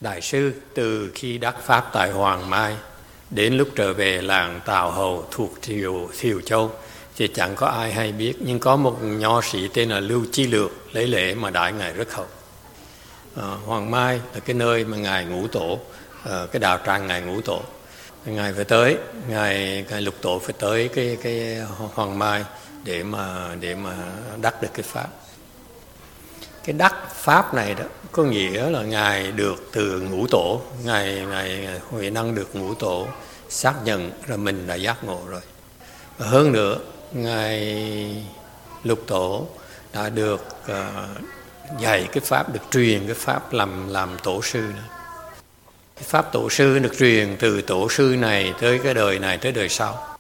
Đại sư từ khi đắc pháp tại Hoàng Mai đến lúc trở về làng Tào Hầu thuộc Thiều Châu thì chẳng có ai hay biết, nhưng có một nho sĩ tên là Lưu Chí Lược lấy lễ mà đãi ngài rất hậu. Hoàng Mai là cái nơi mà ngài ngũ tổ, cái đạo tràng ngài ngũ tổ, ngài phải tới, ngài lục tổ phải tới cái Hoàng Mai để mà đắc được cái pháp. Cái đắc pháp này đó có nghĩa là ngài được từ ngũ tổ, ngài Huệ Năng được ngũ tổ xác nhận là mình đã giác ngộ rồi. Và hơn nữa, ngài lục tổ đã được dạy cái pháp, được truyền cái pháp làm tổ sư nữa. Cái pháp tổ sư được truyền từ tổ sư này tới cái đời này tới đời sau.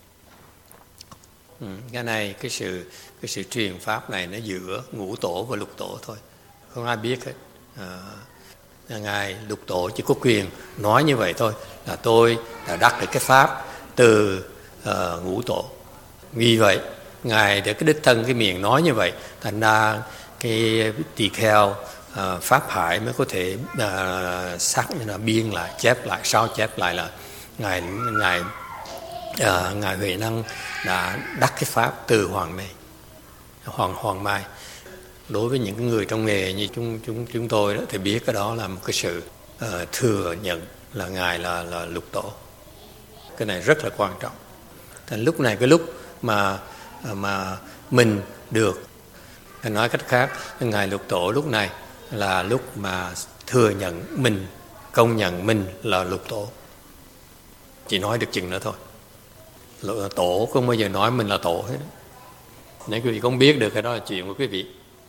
Cái này, cái sự truyền pháp này nó giữa ngũ tổ và lục tổ thôi, không ai biết hết. Ngài lục tổ chỉ có quyền nói như vậy thôi, là tôi đã đắc được cái pháp từ ngũ tổ. Vì vậy ngài để cái đích thân cái miệng nói như vậy, thành ra cái tỳ kheo pháp hải mới có thể xác là biên lại, chép lại, sao chép lại là ngài Huệ Năng đã đắc cái pháp từ Hoàng Mai. Đối với những người trong nghề như chúng tôi đó, thì biết cái đó là một cái sự thừa nhận là ngài là lục tổ. Cái này rất là quan trọng. Thành lúc này, cái lúc mà mình được, nói cách khác, ngài lục tổ lúc này là lúc mà thừa nhận mình, công nhận mình là lục tổ. Chỉ nói được chừng nữa thôi. Tổ không bao giờ nói mình là tổ hết. Nếu quý vị không biết được cái đó là chuyện của quý vị.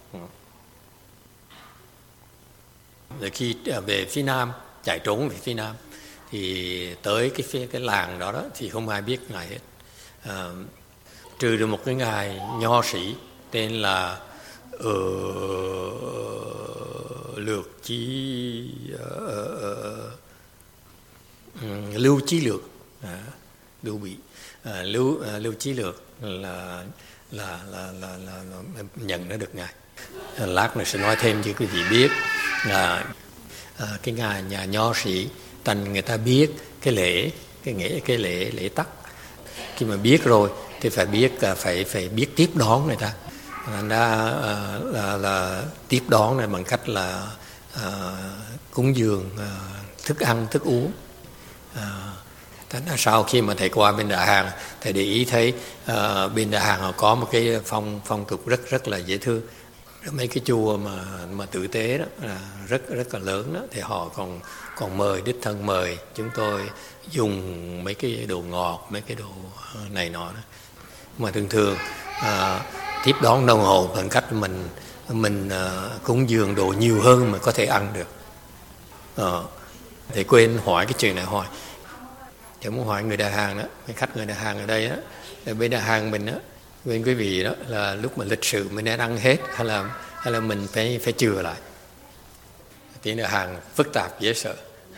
Rồi khi về phía Nam, chạy trốn về phía Nam, thì tới cái làng đó thì không ai biết ngài hết. Trừ được một cái ngài nho sĩ tên là Lưu Chí Lược, Lưu Chí Lược là nhận ra được ngài. Lát nữa sẽ nói thêm cho quý vị biết là cái ngài nhà nho sĩ, thành người ta biết cái lễ tắc. Khi mà biết rồi thì phải biết phải biết tiếp đón người ta. Thành ra là tiếp đón này bằng cách là cúng dường thức ăn, thức uống. Thành ra sau khi mà thầy qua bên Đại Hàng, thầy để ý thấy bên Đại Hàng họ có một cái phong tục rất là dễ thương. Mấy cái chùa mà tử tế đó là rất là lớn đó, thì họ còn mời, đích thân mời chúng tôi dùng mấy cái đồ ngọt, mấy cái đồ này nọ đó. Mà thường tiếp đón đồng hồ bằng cách mình cúng dường đồ nhiều hơn mà có thể ăn được. Thì quên hỏi cái chuyện này hỏi. Thì muốn hỏi người Đại Hàng đó, mấy khách người Đại Hàng ở đây á, bên Đại Hàng mình á, bên quý vị đó là lúc mà lịch sự mình nên ăn hết hay là mình phải chừa lại. Tiếng Đại Hàng phức tạp dễ sợ.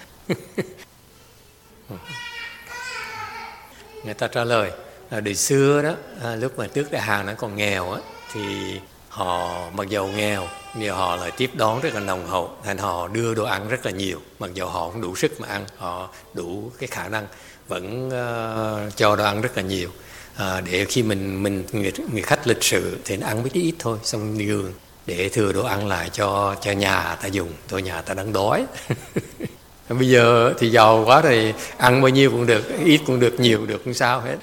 Người ta trả lời là đời xưa đó, lúc mà trước Đại Hàng nó còn nghèo á, thì họ mặc dầu nghèo nhưng họ lại tiếp đón rất là nồng hậu, thành họ đưa đồ ăn rất là nhiều, mặc dầu họ không đủ sức mà ăn, họ đủ cái khả năng vẫn cho đồ ăn rất là nhiều, để khi người khách lịch sự thì ăn mấy cái ít thôi, xong nhường để thừa đồ ăn lại cho nhà ta dùng, thôi nhà ta đang đói. Bây giờ thì giàu quá thì ăn bao nhiêu cũng được, ít cũng được, nhiều cũng được, không sao hết.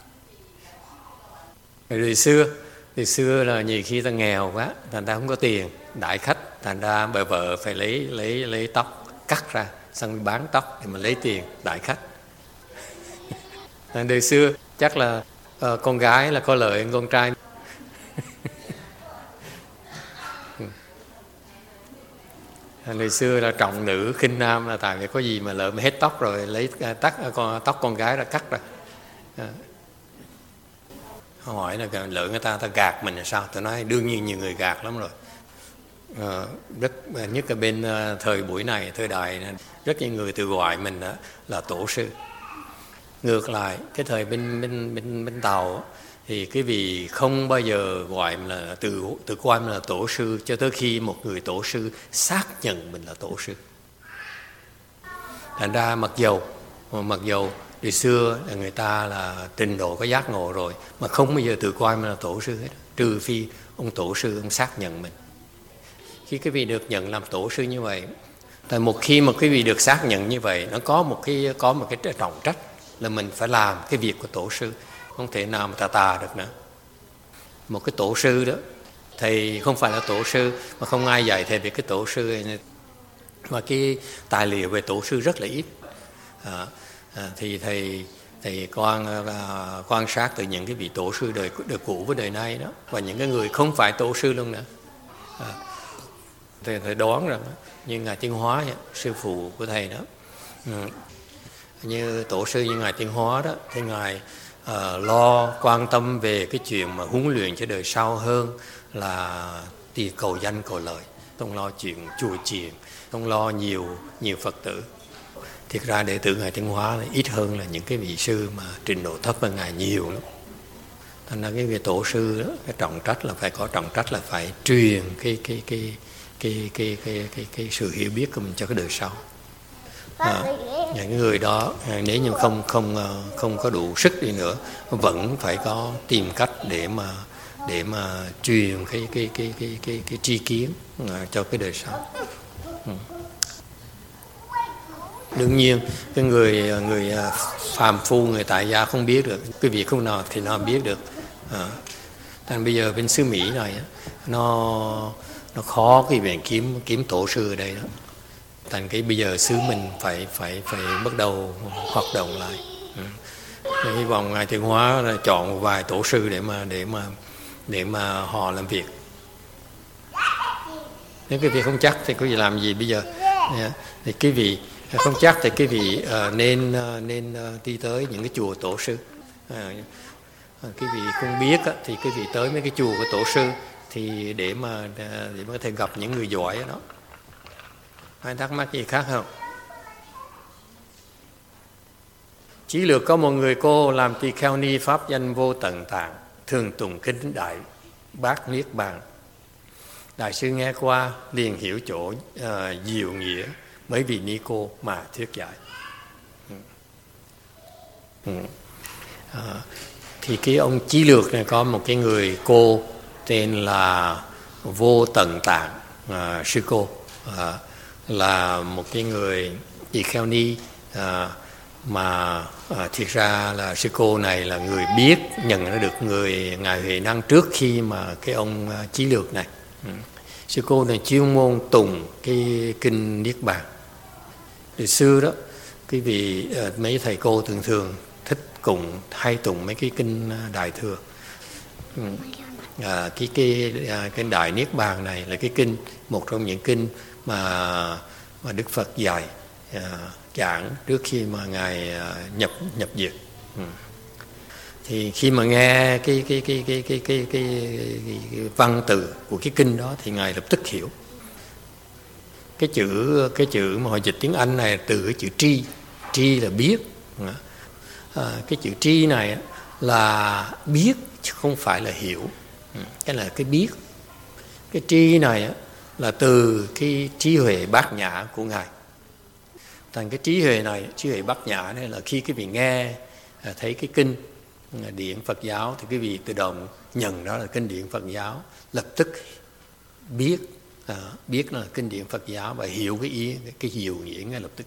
Từ xưa là nhiều khi ta nghèo quá, thành ra không có tiền đãi khách, thành ra bà vợ phải lấy tóc cắt ra, xong bán tóc để mà lấy tiền đãi khách. Đời xưa chắc là con gái là có lợi hơn con trai. Ngày xưa là trọng nữ khinh nam, là tại vì có gì mà lỡ mà hết tóc rồi lấy tóc con gái ra cắt ra. Hỏi là lỡ người ta gạt mình là sao? Tôi nói đương nhiên nhiều người gạt lắm rồi. Nhất là bên thời buổi này, thời đại này, rất nhiều người tự gọi mình là tổ sư. Ngược lại cái thời bên Tàu thì cái vị không bao giờ gọi mình là coi mình là tổ sư cho tới khi một người tổ sư xác nhận mình là tổ sư. Thành ra mặc dầu từ xưa là người ta là trình độ có giác ngộ rồi mà không bao giờ tự coi mình là tổ sư hết, trừ phi ông tổ sư ông xác nhận mình. Khi cái vị được nhận làm tổ sư như vậy, tại khi mà cái vị được xác nhận như vậy, nó có một cái trọng trách là mình phải làm cái việc của tổ sư, không thể nào mà tà được nữa. Một cái tổ sư đó, thầy không phải là tổ sư mà không ai dạy thầy về cái tổ sư này, mà cái tài liệu về tổ sư rất là ít. Thì thầy quan sát từ những cái vị tổ sư đời cũ với đời nay đó, và những cái người không phải tổ sư luôn nữa. Thầy đoán rằng như Ngài Tiến Hóa, sư phụ của thầy đó, như tổ sư như Ngài Tiến Hóa đó, thì Ngài lo quan tâm về cái chuyện mà huấn luyện cho đời sau hơn là đi cầu danh cầu lợi, không lo chuyện chùa chiền, không lo nhiều Phật tử. Thiệt ra đệ tử Ngài Tiến Hóa là ít hơn là những cái vị sư mà trình độ thấp hơn Ngài nhiều lắm. Thành ra cái vị tổ sư đó, cái trọng trách là phải có trọng trách là phải truyền cái sự hiểu biết của mình cho cái đời sau. Những người đó nếu như không có đủ sức đi nữa, vẫn phải có tìm cách để mà truyền cái tri kiến cho cái đời sau. Đương nhiên cái người phàm phu, người tại gia không biết được cái việc không nào thì nó biết được. Thành bây giờ bên xứ Mỹ này nó khó cái việc kiếm tổ sư ở đây đó. Thành cái bây giờ xứ mình phải bắt đầu hoạt động lại. Hy vọng Ngài Tiến Hóa chọn một vài tổ sư để mà họ làm việc. Nếu cái việc không chắc thì có gì làm gì bây giờ? Thì cái vị không chắc thì cái vị nên đi tới những cái chùa tổ sư. Cái vị không biết thì cái vị tới mấy cái chùa của tổ sư thì để mà có thể gặp những người giỏi ở đó. Ai thắc mắc gì khác không? Chí lược có một người cô làm tỳ kheo ni pháp danh Vô Tận Tạng, thường tụng kinh Đại Bát Niết Bàn. Đại sư nghe qua liền hiểu chỗ diệu nghĩa mấy vị ni cô mà thuyết giải. Thì cái ông Chí lược này có một cái người cô tên là Vô Tận Tạng sư cô, là một cái người tỳ kheo ni mà thiệt ra là sư cô này là người biết nhận ra được Ngài Huệ Năng trước khi mà cái ông Chí lược này. Sư cô này chuyên môn tụng cái kinh Niết Bàn. Từ xưa đó cái vị mấy thầy cô thường thích hay tụng mấy cái kinh Đại Thừa. Cái Đại Niết Bàn này là cái kinh, một trong những kinh mà Đức Phật dạy giảng trước khi mà Ngài nhập diệt. Thì khi mà nghe cái văn từ của cái kinh đó thì Ngài lập tức hiểu. Cái chữ mà họ dịch tiếng Anh này từ cái chữ tri là biết. Cái chữ tri này là biết chứ không phải là hiểu. Cái là cái biết. Cái tri này là từ cái trí huệ bát nhã của Ngài. Thành cái trí huệ bát nhã này là khi cái vị nghe thấy cái kinh điển Phật giáo thì cái vị tự động nhận đó là kinh điển Phật giáo, lập tức biết là kinh điển Phật giáo và hiểu cái ý, cái diệu nghĩa ngay lập tức.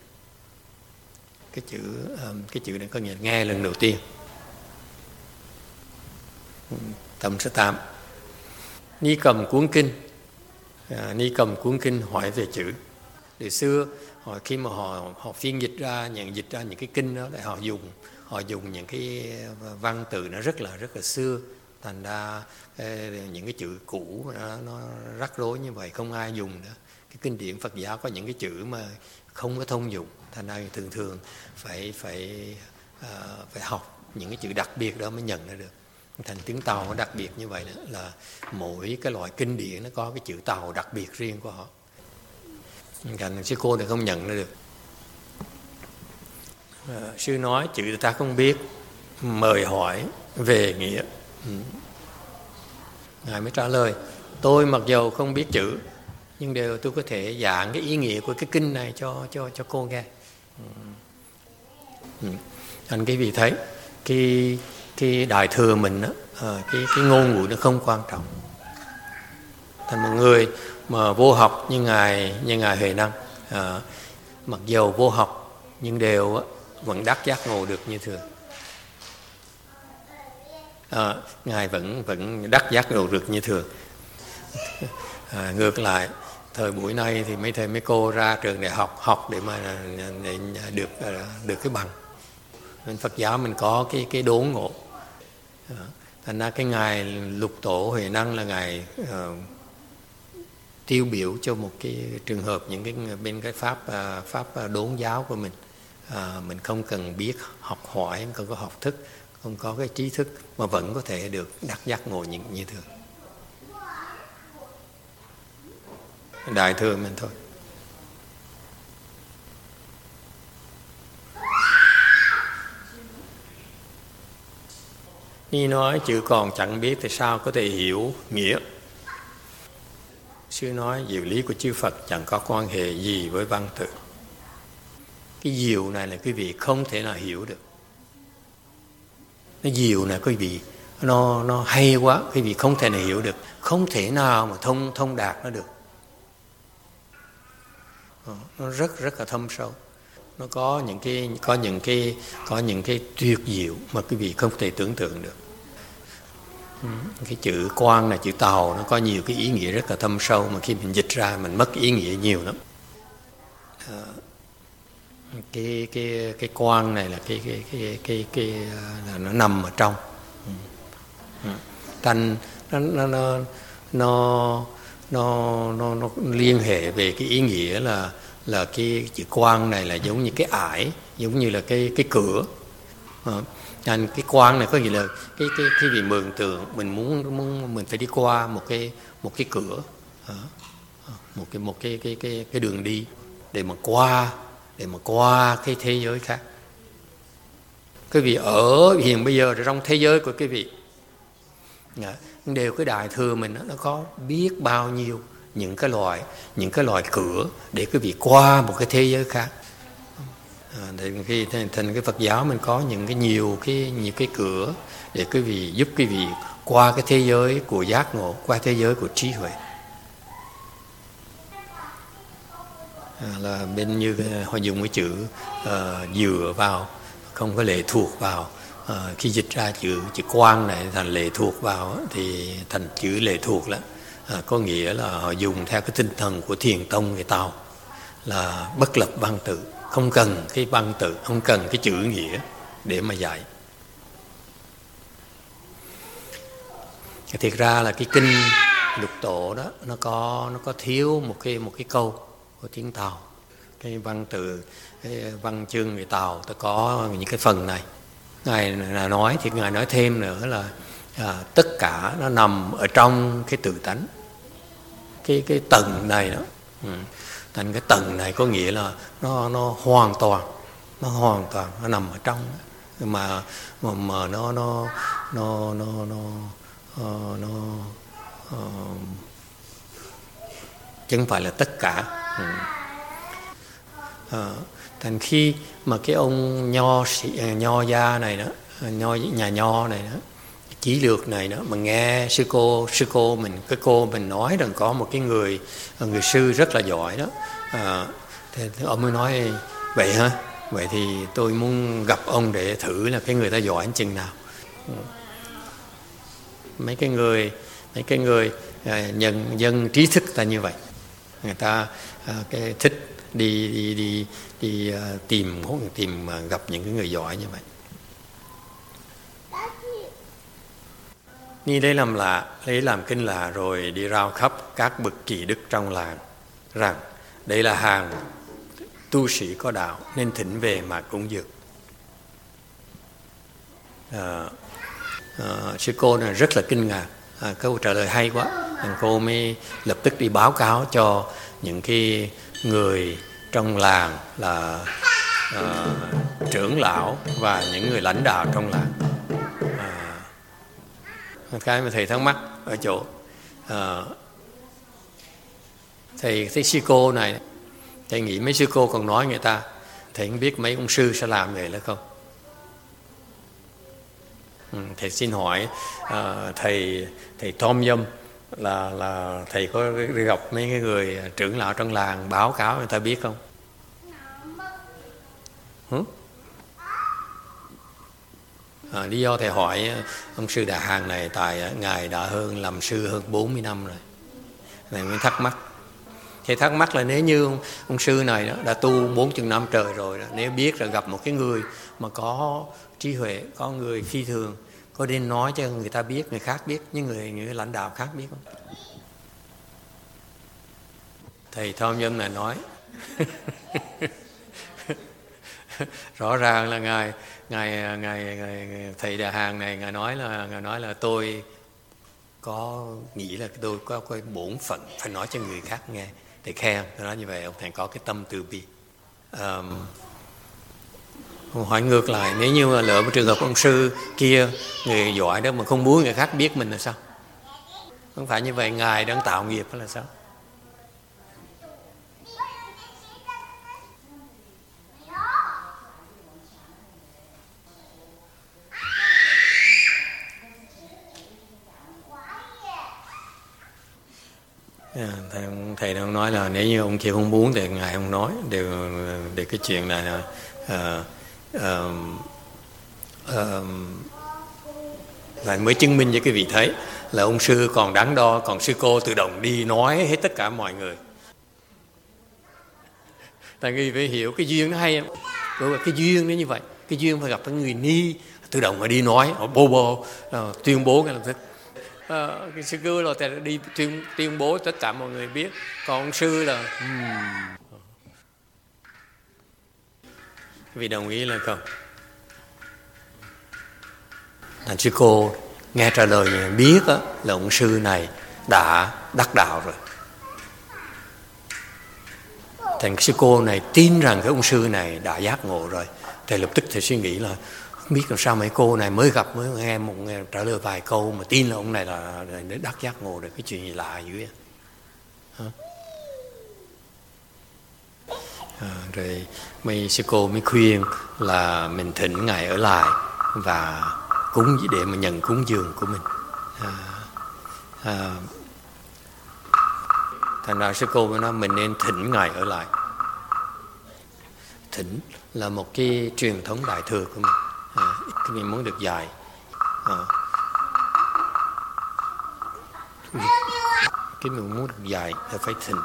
Cái chữ này có nghĩa nghe lần đầu tiên. Tâm số 8. Ni cầm cuốn kinh hỏi về chữ. Từ xưa khi mà họ phiên dịch ra những cái kinh đó, để họ dùng những cái văn từ nó rất là xưa, thành ra những cái chữ cũ nó rắc rối như vậy, không ai dùng nữa. Cái kinh điển Phật giáo có những cái chữ mà không có thông dụng, thành ra thường phải học những cái chữ đặc biệt đó mới nhận ra được. Thành tiếng Tàu nó đặc biệt như vậy đó, là mỗi cái loại kinh điển nó có cái chữ Tàu đặc biệt riêng của họ. Thành sư cô này không nhận ra được. Sư nói chữ ta không biết, mời hỏi về nghĩa. Ngài mới trả lời: tôi mặc dầu không biết chữ nhưng tôi có thể giảng cái ý nghĩa của cái kinh này cho cô nghe. Thành cái vì thế cái đại thừa mình đó, cái ngôn ngữ nó không quan trọng. Thành một người mà vô học như ngài Huệ Năng, mặc dầu vô học nhưng đều vẫn đắc giác ngộ được như thường. Ngài vẫn đắc giác ngộ được như thường. Ngược lại, thời buổi nay thì mấy thầy mấy cô ra trường đại học để mà để được cái bằng. Nên Phật giáo mình có cái đốn ngộ. Thành ra cái ngài Lục Tổ Huệ Năng là ngài tiêu biểu cho một cái trường hợp những cái bên cái pháp đốn giáo của mình. Mình không cần biết học hỏi, không cần có học thức, không có cái trí thức mà vẫn có thể được đắc giác ngộ như thường. Đại thừa mình thôi. Ni nói chữ còn chẳng biết thì sao có thể hiểu nghĩa. Sư nói diệu lý của chư Phật chẳng có quan hệ gì với văn tự. Cái diệu này là quý vị không thể nào hiểu được. Nó diệu này quý vị, nó hay quá, quý vị không thể nào hiểu được, không thể nào mà thông đạt nó được. Nó rất là thâm sâu. Nó có những cái tuyệt diệu mà quý vị không thể tưởng tượng được. Cái chữ quan là chữ tàu, nó có nhiều cái ý nghĩa rất là thâm sâu mà khi mình dịch ra mình mất ý nghĩa nhiều lắm. Cái quan này là là nó nằm ở trong. Thành nó liên hệ về cái ý nghĩa là cái chữ quan này là giống như cái ải, giống như là cái cửa. Nên cái quan này có nghĩa là cái vị mường tượng mình phải đi qua một cái cửa, một cái đường đi để mà qua cái thế giới khác. Quý vị ở hiện bây giờ trong thế giới của quý vị đều cái đại thừa mình nó có biết bao nhiêu những cái loại cửa để quý vị qua một cái thế giới khác. Khi thành cái Phật giáo mình có nhiều cái cửa để quý vị giúp quý vị qua cái thế giới của giác ngộ, qua thế giới của trí huệ. Là bên như họ dùng cái chữ dựa vào, không có lệ thuộc vào. Khi dịch ra chữ quan này thành lệ thuộc vào thì thành chữ lệ thuộc lắm. Có nghĩa là họ dùng theo cái tinh thần của Thiền Tông người Tàu là bất lập văn tự, không cần cái văn tự, không cần cái chữ nghĩa để mà dạy. Thiệt ra là cái kinh Lục Tổ đó nó có thiếu một cái câu của tiếng Tàu. Cái văn tự, cái văn chương người Tàu ta có những cái phần này. Ngài nói thì Ngài nói thêm nữa là tất cả nó nằm ở trong cái tự tánh. Cái tầng này đó. Thành cái tầng này có nghĩa là nó hoàn toàn nó nằm ở trong đó. mà nó chứ không phải là tất cả. Thành khi mà cái ông nho gia này đó, nhà nho này đó, Chí Lược này đó mà nghe sư cô mình, cái cô mình nói rằng có một cái người sư rất là giỏi đó, thì ông mới nói vậy hả? Vậy thì tôi muốn gặp ông để thử là cái người ta giỏi đến chừng nào. Mấy cái người dân trí thức ta như vậy, người ta cái thích đi tìm gặp những cái người giỏi như vậy. Ni lấy làm kinh lạ rồi đi rao khắp các bậc kỳ đức trong làng rằng đây là hàng tu sĩ có đạo nên thỉnh về mà cúng dường. Sư cô này rất là kinh ngạc, câu trả lời hay quá. Cô mới lập tức đi báo cáo cho những cái người trong làng là trưởng lão và những người lãnh đạo trong làng. Cái mà thầy thắc mắc ở chỗ thầy thấy sư cô này, thầy nghĩ mấy sư cô còn nói người ta Thầy không biết mấy ông sư sẽ làm vậy là không? Thầy xin hỏi thầy Tom Nhâm là thầy có gặp mấy cái người trưởng lão trong làng báo cáo người ta biết không? Lý do thầy hỏi ông sư Đà Hàn này tại ngài đã làm sư hơn 40 năm rồi. Thầy mới thắc mắc. Thầy thắc mắc là nếu như ông sư này đó đã tu 40 năm trời rồi đó, nếu biết là gặp một cái người mà có trí huệ, có người phi thường, có nên nói cho người ta biết, người khác biết, những người lãnh đạo khác biết không? Thầy Tom Nhâm này nói rõ ràng là ngài thầy Đà Hàn này ngài nói là tôi có nghĩ là tôi có cái bổn phận phải nói cho người khác nghe để khen. Tôi nói như vậy ông thầy có cái tâm từ bi. Hỏi ngược lại, nếu như lỡ một trường hợp ông sư kia người giỏi đó mà không muốn người khác biết mình là sao? Không phải như vậy, ngài đang tạo nghiệp hay là sao? Thầy đang nói là nếu như ông kia không muốn thì ngài không nói đều cái chuyện này là lại mới chứng minh cho cái vị thấy là ông sư còn đắn đo, còn sư cô tự động đi nói hết tất cả mọi người. Tại vì phải hiểu cái duyên nó hay, cái duyên nó như vậy, cái duyên phải gặp cái người ni tự động mà đi nói, bô tuyên bố ngay lập tức. Cái sư cô là đi tuyên bố tất cả mọi người biết, còn ông sư là vì đồng ý là không? Thành sư cô nghe trả lời biết đó, là ông sư này đã đắc đạo rồi. Thành sư cô này tin rằng cái ông sư này đã giác ngộ rồi. Thầy lập tức thầy suy nghĩ là không biết làm sao mấy cô này mới gặp mới nghe trả lời vài câu mà tin là ông này là đắc giác ngộ rồi, cái chuyện gì lạ dữ vậy. Rồi mấy sư cô mới khuyên là mình thỉnh ngài ở lại và cúng để mà nhận cúng dường của mình. Thành ra sư cô mới nói mình nên thỉnh ngài ở lại. Thỉnh là một cái truyền thống đại thừa của mình. Cái mình muốn được dạy. Cái mình muốn được dạy là phải thỉnh.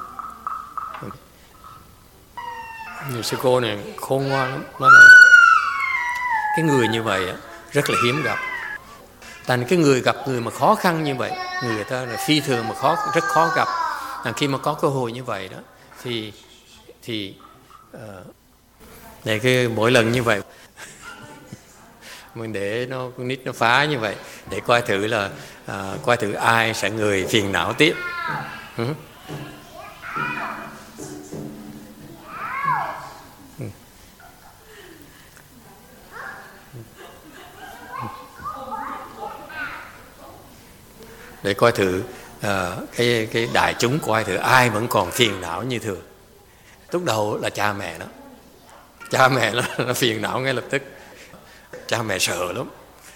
Nhiều sư cô này khôn ngoan lắm, nói là cái người như vậy rất là hiếm gặp. Tại cái người gặp người mà khó khăn như vậy, người ta là phi thường mà rất khó gặp. Khi mà có cơ hội như vậy đó thì để cái mỗi lần như vậy mình để con nít nó phá như vậy để coi thử ai sẽ người phiền não tiếp. Để coi thử cái đại chúng coi thử ai vẫn còn phiền não như thường. Lúc đầu là cha mẹ đó, cha mẹ nó phiền não ngay lập tức, cha mẹ sợ lắm.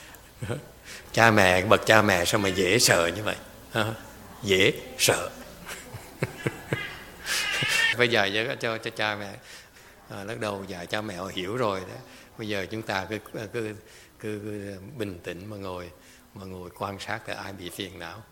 Bậc cha mẹ sao mà dễ sợ như vậy, dễ sợ. Bây giờ cho cha mẹ lúc đầu dạy cha mẹ họ hiểu rồi đó. Bây giờ chúng ta cứ bình tĩnh mà ngồi quan sát để ai bị phiền não.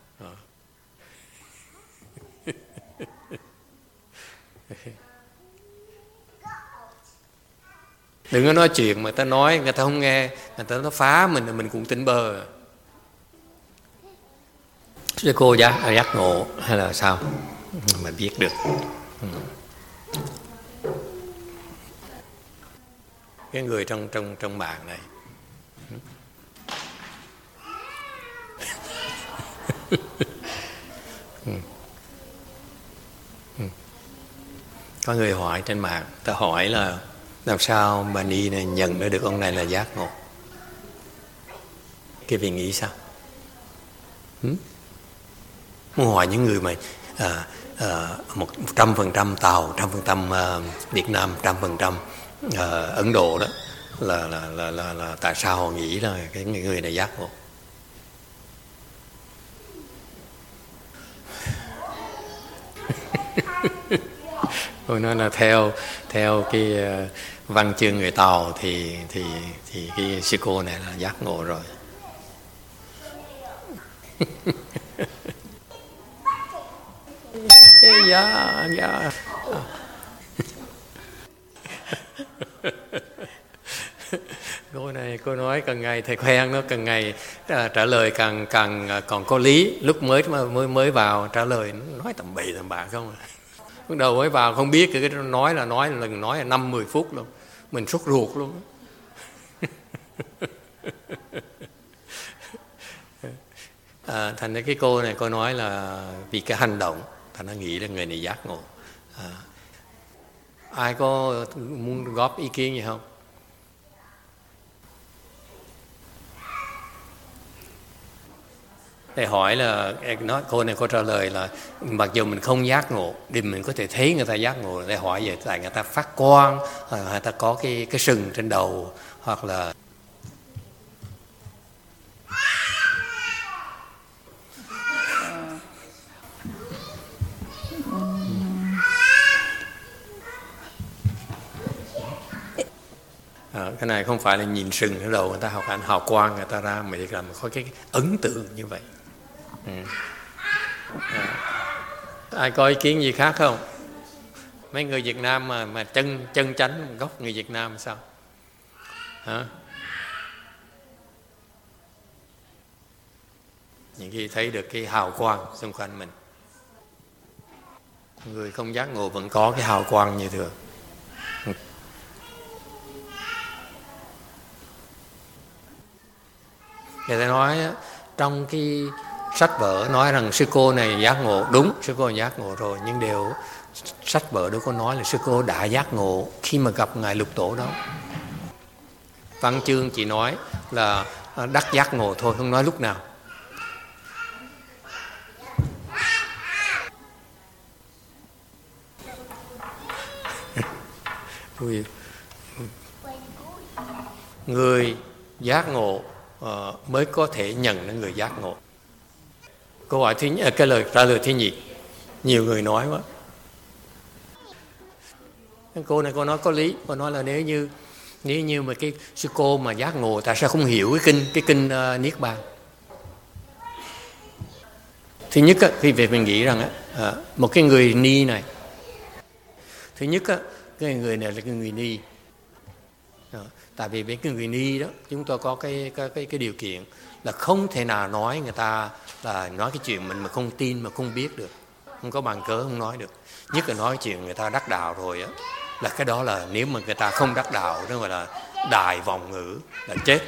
Đừng có nói chuyện mà ta nói người ta không nghe, người ta nó phá mình cũng tỉnh bơ. Sư cô giác ngộ hay là sao mà biết được. Cái người trong mạng này có người hỏi trên mạng, ta hỏi là làm sao bà Ni này nhận ra được ông này là giác ngộ? Cái vị nghĩ sao? Muốn hỏi những người mà 100% Tàu, 100% Việt Nam, 100% Ấn Độ đó là tại sao họ nghĩ là cái người này giác ngộ. Tôi nói là theo cái văn chương người Tàu thì cái sư cô này là giác ngộ rồi. Dạ. Cô nói càng ngày thầy khen nó càng ngày trả lời càng còn có lý. Lúc mới vào trả lời nói tầm bậy tầm bạ không à. Lúc đầu mới vào không biết cái nói là lần nói là 5-10 phút luôn, mình sốt ruột luôn. Thành ra cái cô này cô nói là vì cái hành động thành nó nghĩ là người này giác ngộ. Ai có muốn góp ý kiến gì không? Thầy hỏi là cô này có trả lời là mặc dù mình không giác ngộ thì mình có thể thấy người ta giác ngộ. Thầy hỏi về tại người ta phát quang, người ta có cái sừng trên đầu, hoặc là cái này không phải là nhìn sừng ở đầu người ta, học hào quang người ta ra, mà chỉ là có cái ấn tượng như vậy. Ai có ý kiến gì khác không? Mấy người Việt Nam mà chân chánh gốc người Việt Nam sao? Hả? Những khi thấy được cái hào quang xung quanh mình. Người không giác ngộ vẫn có cái hào quang như thường. Người ta nói trong cái sách vở nói rằng sư cô này giác ngộ, đúng, sư cô giác ngộ rồi, nhưng đều sách vở đâu có nói là sư cô đã giác ngộ khi mà gặp ngài Lục Tổ đó. Văn chương chỉ nói là đắc giác ngộ thôi, không nói lúc nào. Người giác ngộ mới có thể nhận là người giác ngộ. Câu hỏi cái lời trả lời thứ nhì, nhiều người nói quá. Cô này cô nói có lý, cô nói là nếu như mà cái sư cô mà giác ngộ, tại sao không hiểu cái kinh Niết Bàn? Thứ nhất khi về mình nghĩ rằng một cái người ni này, thứ nhất cái người này là cái người ni. Tại vì với cái người ni đó chúng tôi có cái điều kiện là không thể nào nói người ta là nói cái chuyện mình mà không tin, mà không biết được, không có bằng cớ không nói được. Nhất là nói chuyện người ta đắc đạo rồi á, là cái đó là nếu mà người ta không đắc đạo đó gọi là đại vọng ngữ, là chết.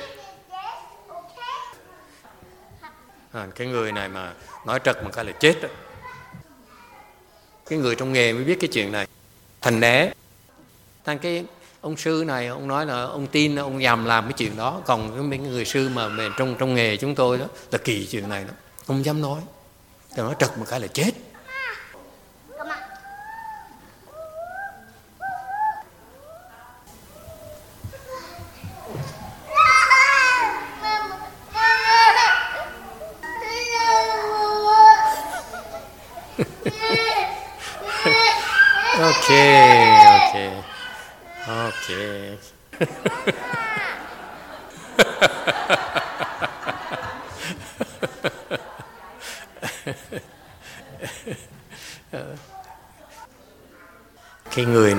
Cái người này mà nói trật một cái là chết đó. Cái người trong nghề mới biết cái chuyện này. Thành né thành cái ông sư này ông nói là ông tin, ông nhằm làm cái chuyện đó. Còn mấy người sư mà trong nghề chúng tôi đó là kỳ chuyện này đó, không dám nói. Cho nói trật một cái là chết. Okay. Cái người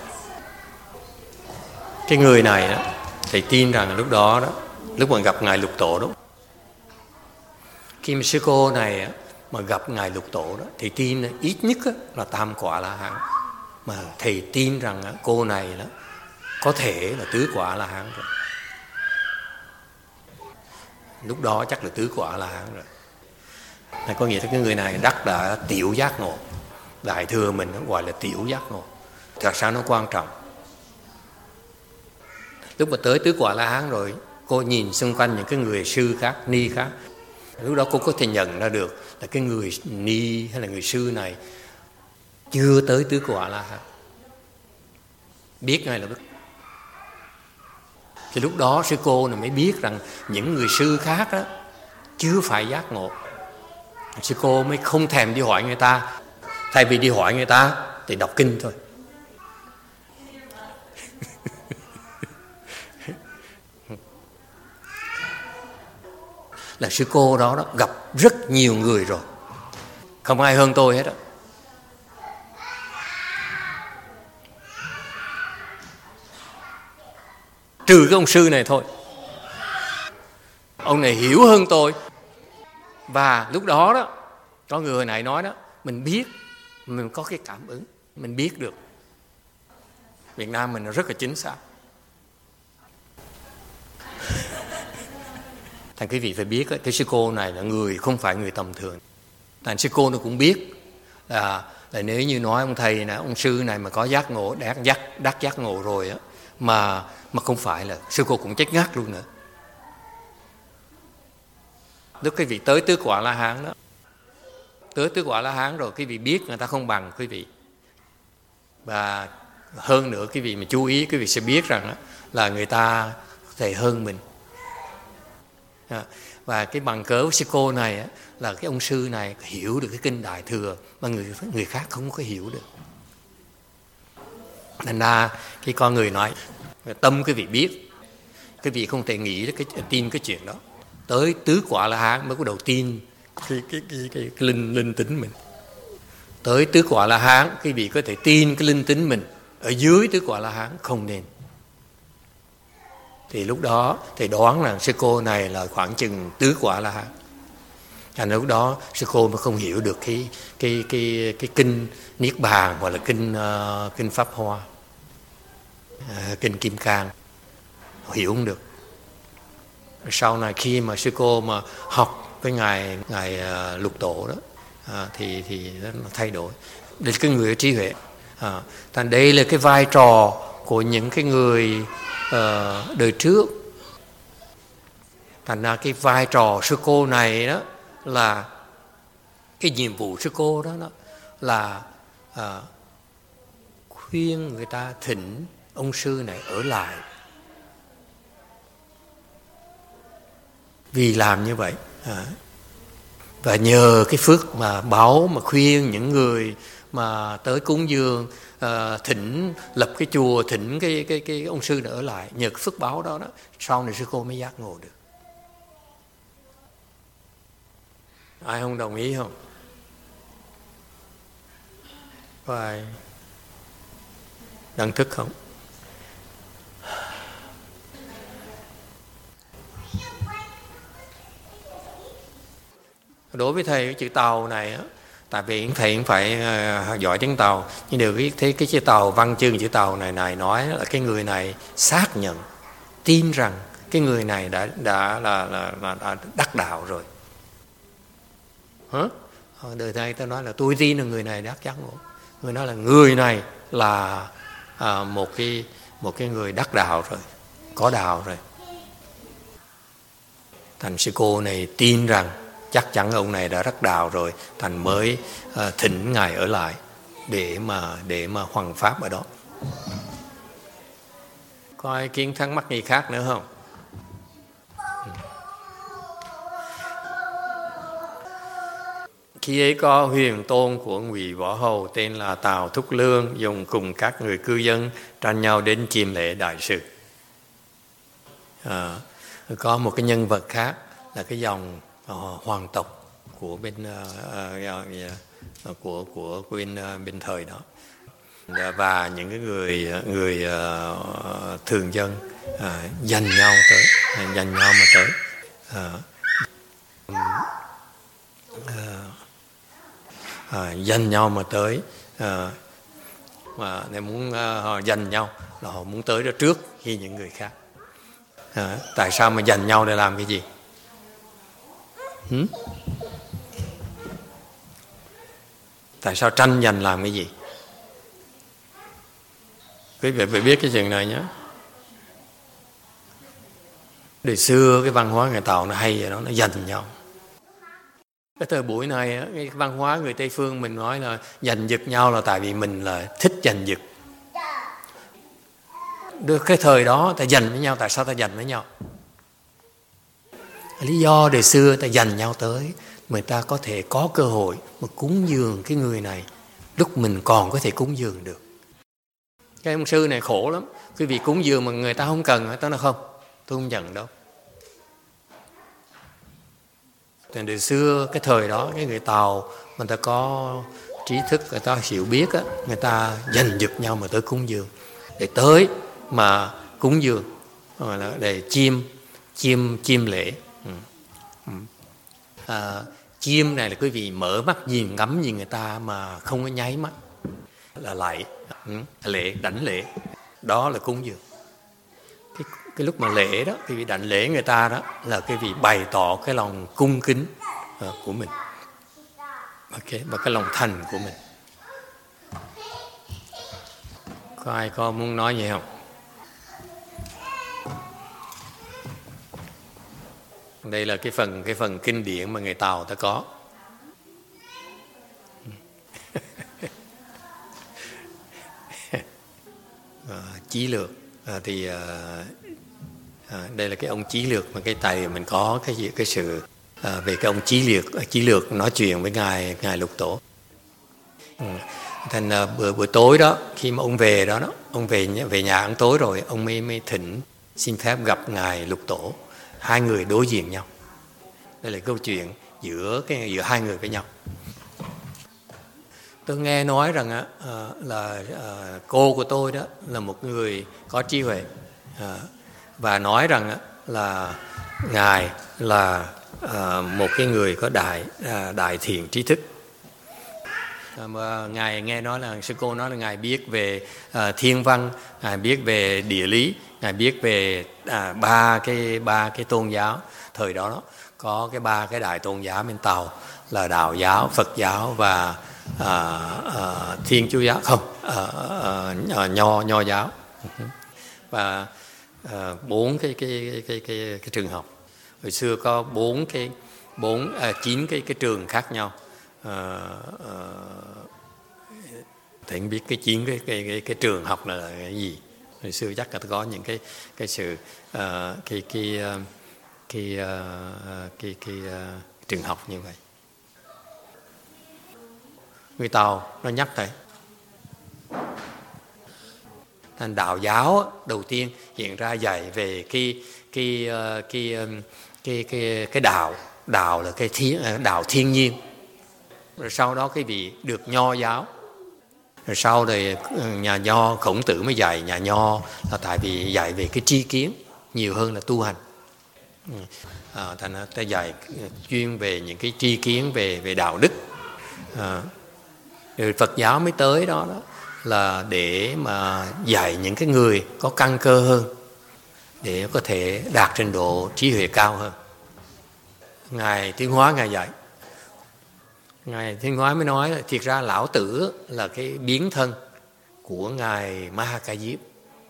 này đó thầy tin rằng lúc đó lúc mà gặp ngài Lục Tổ đó, khi mà sư cô này mà gặp ngài Lục Tổ đó, thì tin ít nhất là tam quả La Hán. Mà thầy tin rằng cô này đó có thể là tứ quả La Hán rồi. Lúc đó chắc là tứ quả La Hán rồi. Này có nghĩa là cái người này đắc đã tiểu giác ngộ. Đại thừa mình nó gọi là tiểu giác ngộ. Thật sao nó quan trọng. Lúc mà tới tứ quả La Hán rồi, cô nhìn xung quanh những cái người sư khác, ni khác, lúc đó cô có thể nhận ra được là cái người ni hay là người sư này chưa tới tứ quả La Hán. Biết ngay là biết. Thì lúc đó sư cô này mới biết rằng những người sư khác đó chưa phải giác ngộ. Sư cô mới không thèm đi hỏi người ta. Thay vì đi hỏi người ta thì đọc kinh thôi. Là sư cô đó gặp rất nhiều người rồi, không ai hơn tôi hết đó. Trừ cái ông sư này thôi. Ông này hiểu hơn tôi. Và lúc đó đó, có người này nói đó, mình biết, mình có cái cảm ứng, mình biết được. Việt Nam mình rất là chính xác. Thành quý vị phải biết đó, cái sư cô này là người không phải người tầm thường. Thành sư cô nó cũng biết là nếu như nói ông thầy này, ông sư này mà có giác ngộ, đắc giác ngộ rồi á, mà không phải, là sư cô cũng chết ngắt luôn nữa. Lúc quý vị tới tứ quả La Hán đó, tới tứ quả La Hán rồi quý vị biết người ta không bằng quý vị. Và hơn nữa quý vị mà chú ý, quý vị sẽ biết rằng đó, là người ta thầy hơn mình. Và cái bằng cớ sư cô này á, là cái ông sư này hiểu được cái kinh Đại Thừa mà người khác không có hiểu được. Thành ra khi con người nói tâm quý vị biết, quý vị không thể nghĩ tin cái chuyện đó. Tới tứ quả La Hán mới có đầu tiên cái linh tính mình. Tới tứ quả La Hán quý vị có thể tin cái linh tính mình. Ở dưới tứ quả La Hán không nên. Thì lúc đó thì đoán là sư cô này là khoảng chừng tứ quả La Hán. Thành lúc đó sư cô mới không hiểu được cái kinh Niết Bàn hoặc là kinh Pháp Hoa, kinh Kim Cang, hiểu không được. Sau này khi mà sư cô mà học với ngài Lục Tổ đó, thì nó thay đổi. Đây là cái người trí huệ. Thành đây là cái vai trò của những cái người đời trước. Thành ra cái vai trò sư cô này đó là cái nhiệm vụ sư cô đó là khuyên người ta thỉnh ông sư này ở lại. Vì làm như vậy và nhờ cái phước mà báo mà khuyên những người mà tới cúng dường, thỉnh lập cái chùa, thỉnh cái ông sư này ở lại, nhờ cái phước báo đó sau này sư cô mới giác ngộ được. Ai không đồng ý không? Có ai đang thức không? Đối với thầy cái chữ Tàu này á, tại vì thầy cũng phải giỏi tiếng Tàu, nhưng đều biết thấy cái chữ Tàu, văn chương chữ Tàu này nói là cái người này xác nhận, tin rằng cái người này đã đắc đạo rồi. Đời nay ta nói là tôi tin là người này đắc giác ngộ. Người nói là người này là một cái người đắc đạo rồi, có đạo rồi. Thành sư cô này tin rằng chắc chắn ông này đã đắc đạo rồi, thành mới thỉnh ngài ở lại để mà hoằng pháp ở đó. Có ai kiến thắc mắc gì khác nữa không? Khi ấy có huyền tôn của Ngụy Võ Hầu tên là Tào Thúc Lương dùng cùng các người cư dân tranh nhau đến chiêm lễ đại sự. Có một cái nhân vật khác là cái dòng hoàng tộc của bên của bên thời đó, và những cái người thường dân giành nhau mà tới giành nhau mà tới mà nếu muốn họ giành nhau là họ muốn tới đó trước khi những người khác. Tại sao mà giành nhau để làm cái gì? Tại sao tranh giành làm cái gì? Quý vị phải biết cái chuyện này nhé. Đời xưa cái văn hóa người Tàu nó hay vậy đó, nó giành nhau. Cái thời buổi này cái văn hóa người Tây Phương mình nói là giành giật nhau là tại vì mình là thích giành giật. cái thời đó ta giành với nhau. Tại sao ta giành với nhau? Lý do đời xưa ta giành nhau tới, người ta có thể có cơ hội mà cúng dường cái người này lúc mình còn có thể cúng dường được. Cái ông sư này khổ lắm. Quý vị cúng dường mà người ta không cần, ta nói không, tôi không nhận đâu. Từ đời xưa, cái thời đó, cái người Tàu người ta có trí thức, người ta hiểu biết á, người ta giành giật nhau mà tới cúng dường, để tới mà cúng dường, để chiêm lễ. Chiêm này là quý vị mở mắt nhìn, ngắm nhìn người ta mà không có nháy mắt, là lạy, lễ, đảnh lễ, đó là cúng dường. Cái lúc mà lễ đó, quý vị đảnh lễ người ta đó, là quý vị bày tỏ cái lòng cung kính của mình, và cái lòng thành của mình. Có ai có muốn nói gì không? Đây là cái phần kinh điển mà người Tàu ta có. Chí lược thì đây là cái ông Chí lược, mà cái tài liệu mình có cái sự về cái ông Chí lược nói chuyện với ngài Lục Tổ. Thành buổi tối đó, khi mà ông về đó, ông về nhà ăn tối rồi, ông mới thỉnh xin phép gặp ngài Lục Tổ. Hai người đối diện nhau. Đây là câu chuyện giữa hai người với nhau. Tôi nghe nói rằng là cô của tôi đó là một người có trí huệ, và nói rằng là ngài là một cái người có đại thiện trí thức. Mà ngài nghe nói là sư cô nói là ngài biết về thiên văn, ngài biết về địa lý, ngài biết về ba cái tôn giáo. Thời đó có ba cái đại tôn giáo bên Tàu là Đạo giáo, Phật giáo và Thiên Chúa giáo, Nho giáo, và 4 cái trường học. Hồi xưa có 9 cái trường khác nhau. Thì anh biết cái 9 cái trường học là cái gì? Hồi xưa chắc là có những cái sự trường học như vậy. Người Tàu nó nhắc đây. Thành Đạo giáo đầu tiên hiện ra dạy về cái đạo là cái đạo thiên nhiên. Rồi sau đó cái vị được Nho giáo. Rồi sau này nhà Nho Khổng Tử mới dạy nhà Nho là tại vì dạy về cái tri kiến nhiều hơn là tu hành. Thành ra ta dạy chuyên về những cái tri kiến về đạo đức. Rồi Phật giáo mới tới đó là để mà dạy những cái người có căn cơ hơn, để có thể đạt trình độ trí huệ cao hơn. Ngài Thiên Hóa ngài dạy. Ngài Thiên Hóa mới nói là thiệt ra Lão Tử là cái biến thân của ngài Ma Ha Ca Diếp.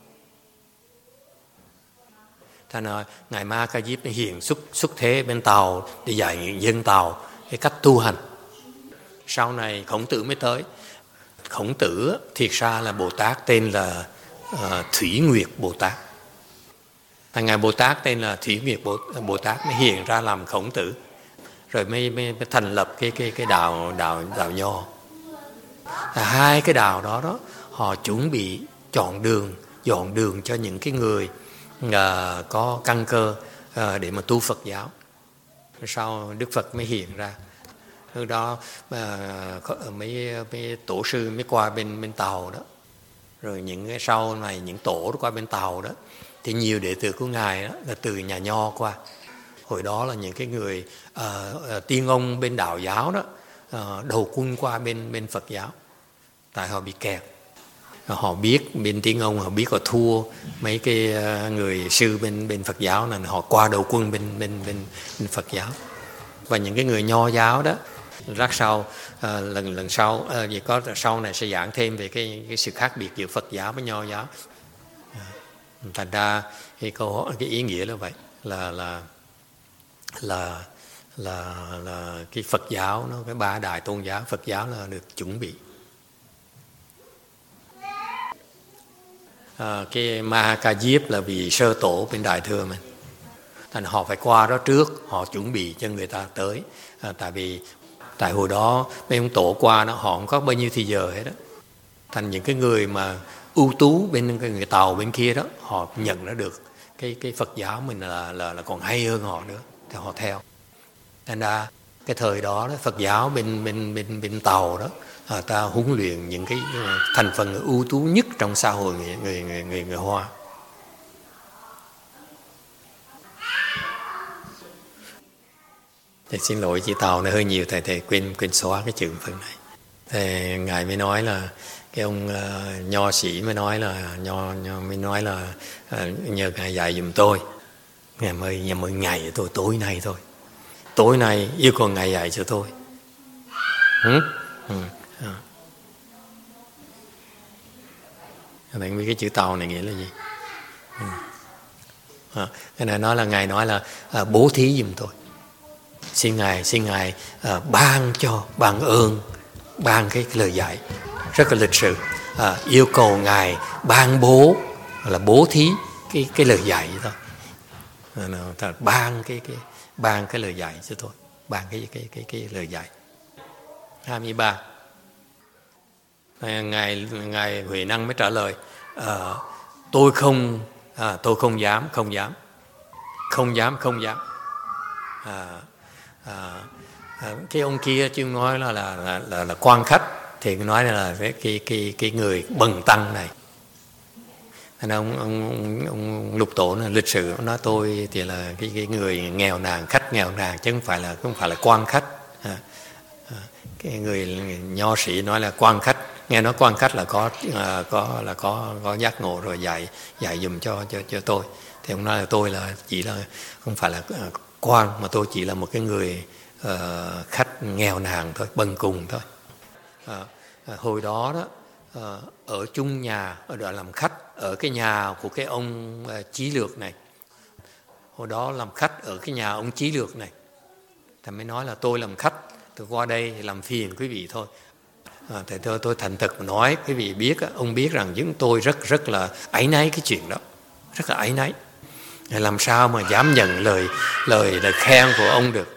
Thành ra ngài Ma Ha Ca Diếp hiện xuất thế bên Tàu để dạy dân Tàu cái cách tu hành. Sau này Khổng Tử mới tới. Khổng Tử thiệt ra là Bồ Tát tên là Thủy Nguyệt Bồ Tát. Ngài Bồ Tát tên là Thủy Nguyệt Bồ Tát mới hiện ra làm Khổng Tử, rồi mới thành lập cái đạo Nho. Hai cái đạo đó họ chuẩn bị dọn đường cho những cái người có căn cơ để mà tu Phật giáo. Sau Đức Phật mới hiện ra. Lúc đó mấy tổ sư mới qua bên Tàu đó. Rồi những cái sau này những tổ qua bên Tàu đó thì nhiều đệ tử của ngài đó là từ nhà Nho qua. Hồi đó là những cái người tiên ông bên Đạo giáo đó đầu quân qua bên Phật giáo, tại họ bị kẹt. Họ biết bên tiên ông, họ biết họ thua mấy cái người sư bên Phật giáo này, họ qua đầu quân bên Phật giáo. Và những cái người Nho giáo đó rắc sau lần sau vì có sau này sẽ giảng thêm về cái sự khác biệt giữa Phật giáo với Nho giáo. Thành ra cái ý nghĩa là vậy, là cái Phật giáo nó cái ba đại tôn giáo Phật giáo là được chuẩn bị. cái Ma Ca Diếp là vị sơ tổ bên Đại Thừa mình. Thành họ phải qua đó trước, họ chuẩn bị cho người ta tới. Tại hồi đó mấy ông tổ qua nó họ không có bao nhiêu thì giờ hết đó. Thành những cái người mà ưu tú bên cái người Tàu bên kia đó, họ nhận ra được cái Phật giáo mình là còn hay hơn họ nữa, thì họ theo. Thành ra cái thời đó, Phật giáo bên Tàu đó, ta huấn luyện những cái thành phần ưu tú nhất trong xã hội người Hoa. Thì xin lỗi chị Tàu này hơi nhiều, thầy quên xóa cái chữ phần này. Thì ngài mới nói là cái ông nho sĩ mới nói là nhờ ngài dạy giùm tôi. Ngài mới ngày tôi tối nay thôi. Tối nay yêu cầu ngài dạy cho tôi. Các bạn biết cái chữ Tàu này nghĩa là gì? Cái này nói là ngài nói là bố thí giùm tôi. Xin ngài ban ơn, ban cái lời dạy rất là lịch sự, yêu cầu ngài ban bố là bố thí cái lời dạy thôi. Ban cái lời dạy cho tôi, ban cái lời dạy. 23. Ngài Huệ Năng mới trả lời, tôi không dám. Cái ông kia chứ nói là quan khách, thì nói là cái người bần tăng này. Nên ông Lục Tổ là lịch sử nói tôi thì là cái người nghèo nàn, khách nghèo nàn, chứ không phải là quan khách. Cái người nho sĩ nói là quan khách, nghe nói quan khách là có giác ngộ rồi dạy dùm cho tôi. Thì ông nói là tôi là chỉ là không phải là quan, mà tôi chỉ là một cái người khách nghèo nàn thôi, bần cùng thôi. Hồi đó ở chung nhà, ở đó làm khách ở cái nhà của cái ông Chí Lược này. Hồi đó làm khách ở cái nhà ông Chí Lược này. Thầy mới nói là tôi làm khách, tôi qua đây thì làm phiền quý vị thôi. Thì tôi thành thực nói quý vị biết, ông biết rằng chúng tôi rất là áy náy cái chuyện đó, rất là áy náy. Làm sao mà dám nhận lời khen của ông được.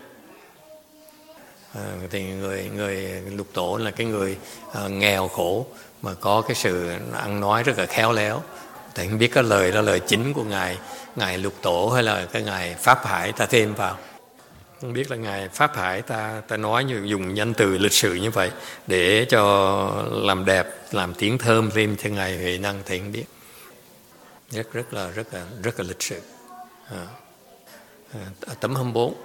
Thì người Lục Tổ là cái người nghèo khổ mà có cái sự ăn nói rất là khéo léo. Thì không biết cái lời đó lời chính của ngài Lục Tổ hay là cái ngài Pháp Hải ta thêm vào. Không biết là ngài Pháp Hải ta nói như dùng nhân từ lịch sự như vậy để cho làm đẹp, làm tiếng thơm thêm cho ngài Huệ Năng thì không biết. Rất là lịch sự. Tấm 24.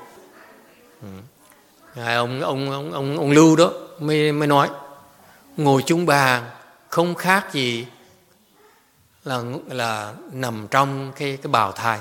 Ngài ông Lưu đó mới nói ngồi chung bàn không khác gì là nằm trong cái bào thai.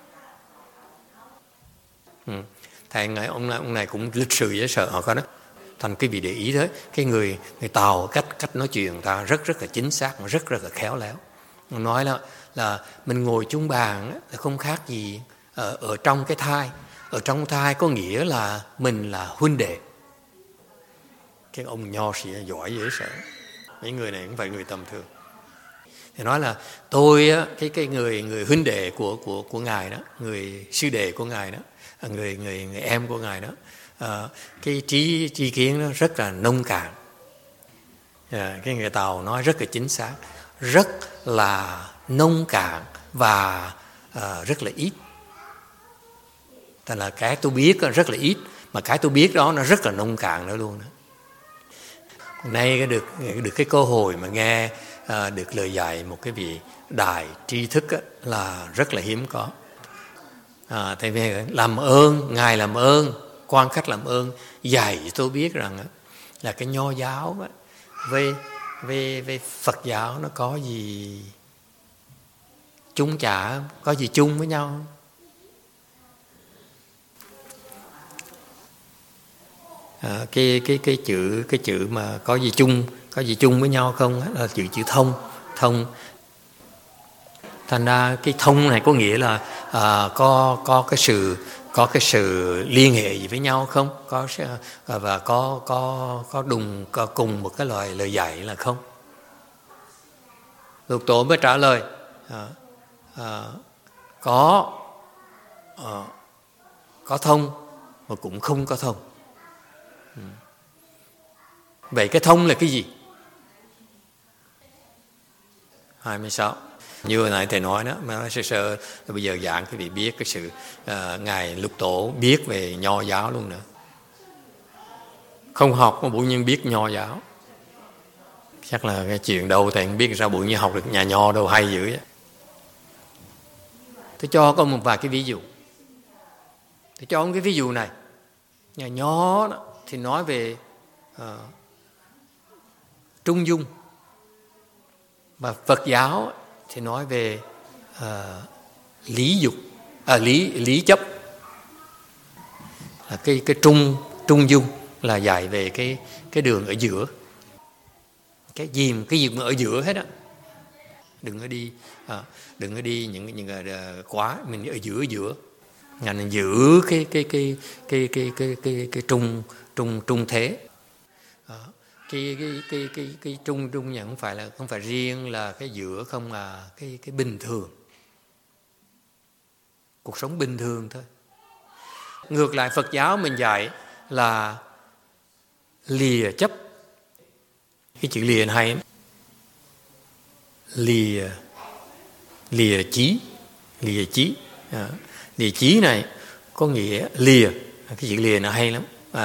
Thầy ông này cũng lịch sự dễ sợ họ có đó. Thành quý vị để ý đấy, cái người Tàu cách nói chuyện ta rất là chính xác, rất là khéo léo. Ông nói là mình ngồi chung bàn là không khác gì ở trong cái thai. Ở trong thai có nghĩa là mình là huynh đệ. Cái ông nho sĩ giỏi dễ sợ. Mấy người này không phải người tầm thường. Thì nói là tôi cái người huynh đệ của ngài đó, người sư đệ của ngài đó, người em của ngài đó, cái trí kiến nó rất là nông cạn. Cái người Tàu nói rất là chính xác, rất là nông cạn và rất là ít. Thành là cái tôi biết rất là ít, mà cái tôi biết đó nó rất là nông cạn nữa luôn đó. Nay được cái cơ hội mà nghe được lời dạy một cái vị đại tri thức là rất là hiếm có. Tại vì làm ơn, ngài làm ơn, quan khách làm ơn dạy tôi biết rằng là cái nho giáo với Phật giáo nó có gì chung chả, có gì chung với nhau không? Cái chữ mà có gì chung với nhau không là chữ thông. Thành ra cái thông này có nghĩa là có cái sự liên hệ gì với nhau không, và có cùng một cái lời dạy là không. Lục Tổ mới trả lời có thông mà cũng không có thông. Vậy cái thông là cái gì? 26. Như hồi nãy thầy nói đó, mà nói sơ bây giờ giảng cái vị biết cái sự ngài Lục Tổ biết về Nho giáo luôn nữa. Không học mà bỗng nhiên biết Nho giáo. Chắc là cái chuyện đâu thầy không biết sao bỗng nhiên học được nhà Nho đâu hay dữ vậy. Tôi cho có một vài cái ví dụ. Tôi cho một cái ví dụ này. Nhà Nho đó, thì nói về trung dung, và Phật giáo thì nói về lý dục, lý chấp. Là cái trung dung là dạy về cái đường ở giữa. Cái gì mà ở giữa hết á. Đừng có đi những quá, mình ở giữa. Ngành giữ cái trung thế. Cái trung nhận không phải riêng là cái giữa không, là cái bình thường, cuộc sống bình thường thôi. Ngược lại Phật giáo mình dạy là lìa chấp. Cái chữ lìa hay lắm. Lìa chí. Lìa chí này có nghĩa lìa. Cái chữ lìa nó hay lắm.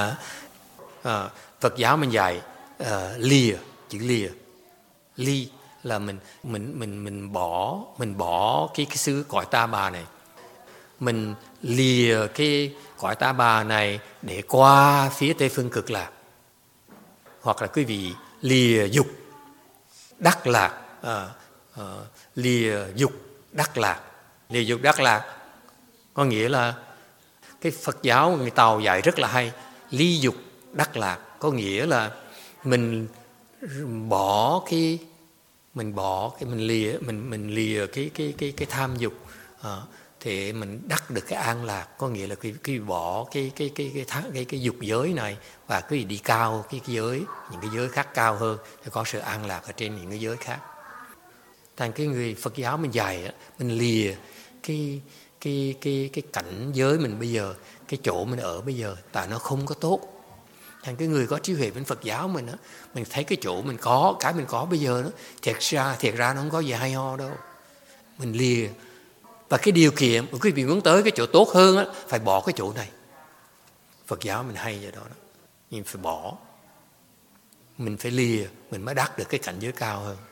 Phật giáo mình dạy lìa, chữ lìa. Ly là mình bỏ cái xứ cõi ta bà này. Mình lìa cái cõi ta bà này để qua phía Tây Phương Cực Lạc. Hoặc là quý vị lìa dục đắc lạc. Lìa dục đắc lạc. Lìa dục đắc lạc có nghĩa là cái Phật giáo người Tàu dạy rất là hay. Ly dục đắc lạc có nghĩa là mình lìa cái tham dục, thì mình đắc được cái an lạc. Có nghĩa là khi bỏ cái dục giới này và cứ đi cao cái giới, những cái giới khác cao hơn, thì có sự an lạc ở trên những cái giới khác. Thành cái người Phật giáo mình dạy, mình lìa cái cảnh giới mình bây giờ, cái chỗ mình ở bây giờ, tại nó không có tốt. Thành cái người có trí huệ bên Phật giáo mình á, mình thấy cái chỗ mình có, cái mình có bây giờ đó, thiệt ra nó không có gì hay ho đâu. Mình lìa. Và cái điều kiện mà quý vị muốn tới cái chỗ tốt hơn á, phải bỏ cái chỗ này. Phật giáo mình hay vậy đó. Nhưng phải bỏ. Mình phải lìa, mình mới đắc được cái cảnh giới cao hơn.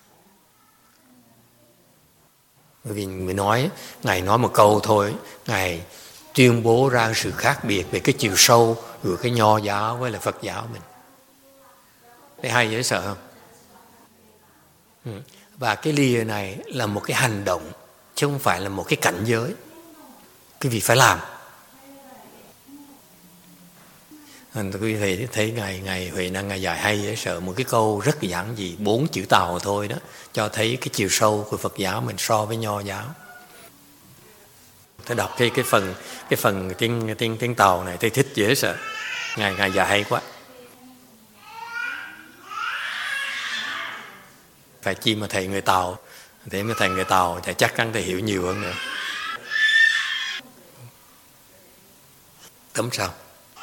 Bởi vì người nói, Ngài nói một câu thôi, Ngài tuyên bố ra sự khác biệt về cái chiều sâu của cái Nho giáo với là Phật giáo mình. Thấy hay dễ sợ không? Và cái lìa này là một cái hành động, chứ không phải là một cái cảnh giới. Quý vị phải làm. Quý vị thấy Ngài Huệ Năng Ngài dạy hay dễ sợ. Một cái câu rất giản dị, 4 chữ Tàu thôi đó, cho thấy cái chiều sâu của Phật giáo mình so với Nho giáo. Tôi đọc cái phần tiếng Tàu này tôi thích dễ sợ. Ngài dạy hay quá. Phải chi mà thầy người Tàu, để mà thầy người Tàu thì chắc chắn thầy hiểu nhiều hơn nữa. Cấm sao?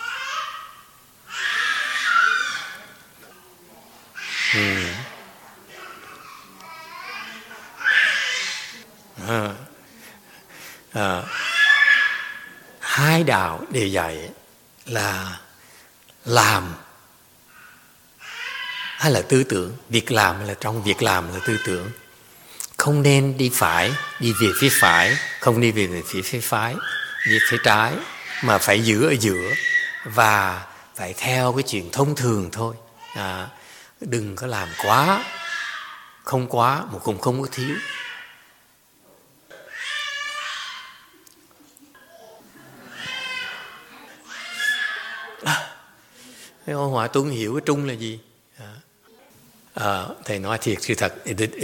Hai đạo đều dạy là làm hay là tư tưởng. Việc làm là trong việc làm là tư tưởng. Không nên đi phải, đi về phía phải, không đi về phía phái, đi phía trái, mà phải giữ ở giữa và phải theo cái chuyện thông thường thôi. Đừng có làm quá, không quá mà cũng không có thiếu. Cái ông Hòa Tuấn hiểu cái trung là gì? Thầy nói thiệt sự thật.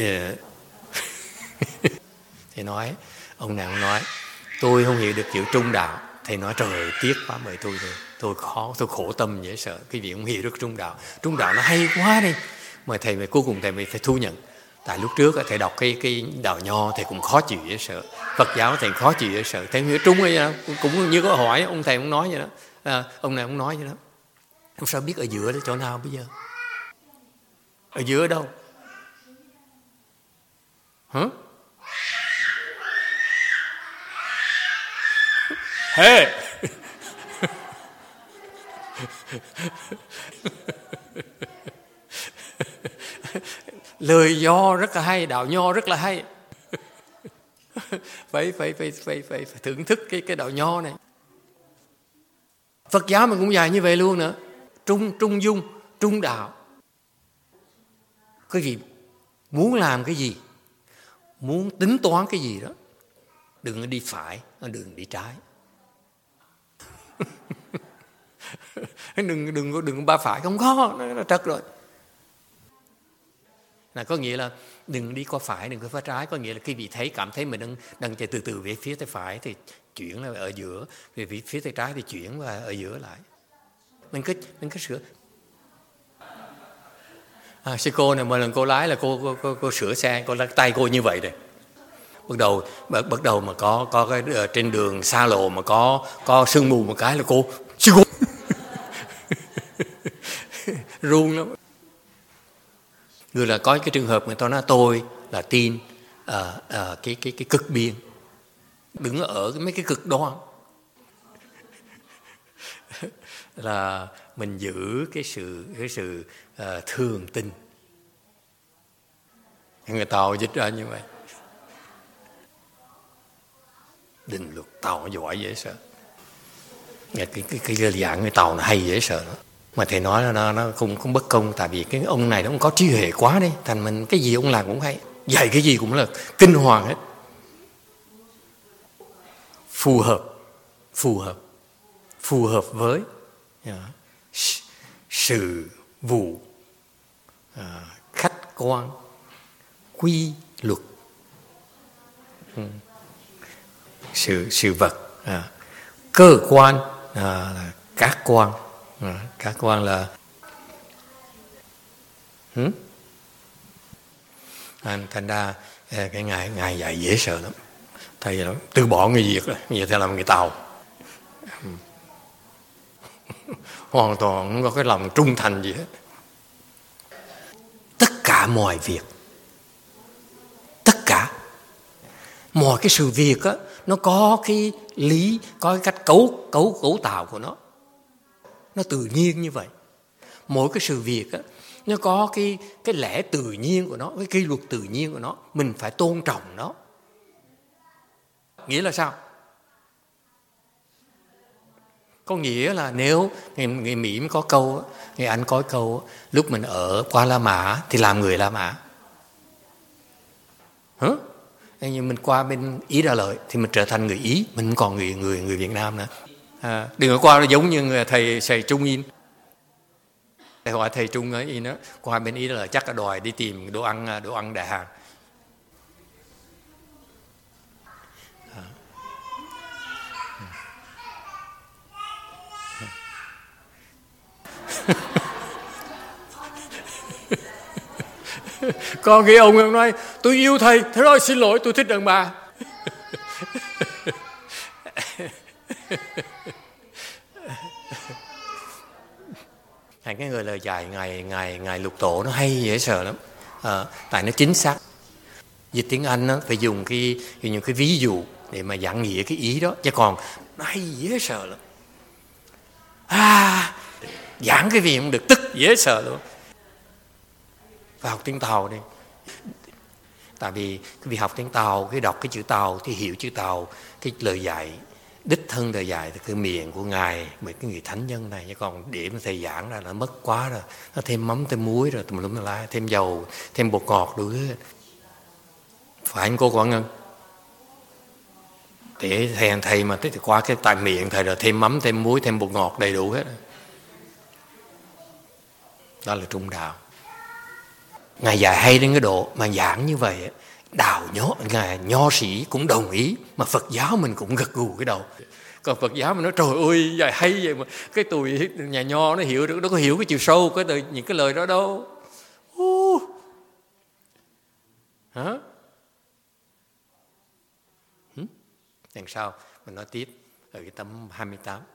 Thầy nói, ông nào nói tôi không hiểu được chữ trung đạo. Thầy nói trời ơi, tiếc quá mời tôi rồi. Tôi khổ tâm dễ sợ. Cái vị không hiểu được trung đạo. Trung đạo nó hay quá đi. Mà thầy cuối cùng thầy phải thu nhận. Tại lúc trước thầy đọc cái Đạo Nho thầy cũng khó chịu dễ sợ, Phật giáo thầy khó chịu dễ sợ. Thầy hiểu Trung ấy cũng như có hỏi ông thầy cũng nói vậy đó, ông này cũng nói vậy đó. Không sao biết ở giữa đó chỗ nào bây giờ? Ở giữa đâu? Hả? Hey! Lời Nho rất là hay, Đạo Nho rất là hay. phải thưởng thức cái Đạo Nho này. Phật giáo mình cũng dài như vậy luôn nữa. Trung dung, trung đạo. Cái gì? Muốn làm cái gì? Muốn tính toán cái gì đó, đừng đi phải, đừng đi trái. đừng ba phải, không có, nó trật rồi. Là có nghĩa là đừng đi qua phải, đừng qua trái. Có nghĩa là khi vị thấy cảm thấy mình đang chạy từ từ về phía tay phải thì chuyển là ở giữa, về phía tay trái thì chuyển và ở giữa lại. Mình cứ sửa. Sư cô này, mỗi lần cô lái là cô sửa xe, cô lắc tay cô như vậy đây. Bắt đầu mà có cái trên đường xa lộ mà có sương mù một cái là cô sư cô run lắm. Người là có cái trường hợp người ta nói tôi là tin cái cực biên, đừng ở mấy cái cực đoan. Là mình giữ cái sự thường tình. Người Tàu dịch ra như vậy. Định luật Tàu giỏi dễ sợ. Cái dạng người Tàu nó hay dễ sợ nữa. Mà thầy nói là nó không bất công. Tại vì cái ông này nó không có trí huệ quá đấy. Thành mình cái gì ông làm cũng hay, dạy cái gì cũng là kinh hoàng hết. Phù hợp với sự vụ khách quan quy luật, sự vật cơ quan là các quan, các quan là thành ra cái ngài dạy dễ sợ lắm. Thầy từ bỏ người Việt rồi, bây giờ thầy làm người Tàu. Hoàn toàn không có cái lòng trung thành gì hết. Tất cả mọi việc, tất cả mọi cái sự việc á, nó có cái lý, có cái cách cấu tạo của nó tự nhiên như vậy. Mỗi cái sự việc á, nó có cái lẽ tự nhiên của nó, cái quy luật tự nhiên của nó, mình phải tôn trọng nó. Nghĩa là sao? Có nghĩa là nếu người Mỹ có câu, người Anh có câu, lúc mình ở qua La Mã thì làm người La Mã. Nhưng mình qua bên Ý Đà Lợi thì mình trở thành người Ý, mình không còn người Việt Nam nữa. Đừng có qua giống như thầy Trung In. Thầy hỏi thầy Trung ấy In đó, qua bên Ý Đà Lợi chắc là đòi đi tìm đồ ăn đại hàng. Còn cái ông nói tôi yêu thầy, thế rồi xin lỗi tôi thích đàn bà. Cái người lời dạy ngài Lục Tổ nó hay dễ sợ lắm. Tại nó chính xác. Dịch tiếng Anh nó phải dùng những cái ví dụ để mà giảng nghĩa cái ý đó, chứ còn nó hay dễ sợ lắm. Giảng cái gì cũng được, tức dễ sợ luôn. Và học tiếng Tàu đi. Tại vì cái việc học tiếng Tàu, cái đọc cái chữ Tàu thì hiểu chữ Tàu, cái lời dạy, đích thân lời dạy từ cái miệng của ngài, mấy cái người thánh nhân này. Chứ còn để mà thầy giảng ra là mất quá rồi. Nó thêm mắm, thêm muối rồi, tùm lum la, thêm dầu, thêm bột ngọt đủ hết. Phải anh cô Quảng Ngân? Để thầy mà qua cái tai miệng thầy là thêm mắm, thêm muối, thêm bột ngọt đầy đủ hết. Đó là trung đạo. Ngài dạy hay đến cái độ mà giảng như vậy, đạo ngài nho sĩ cũng đồng ý, mà Phật giáo mình cũng gật gù cái đầu. Còn Phật giáo mình nói trời ơi dạy hay vậy mà cái tụi nhà nho nó hiểu được, nó có hiểu cái chiều sâu những cái lời đó đâu. Hả? Đằng sau mình nói tiếp ở cái tấm 28.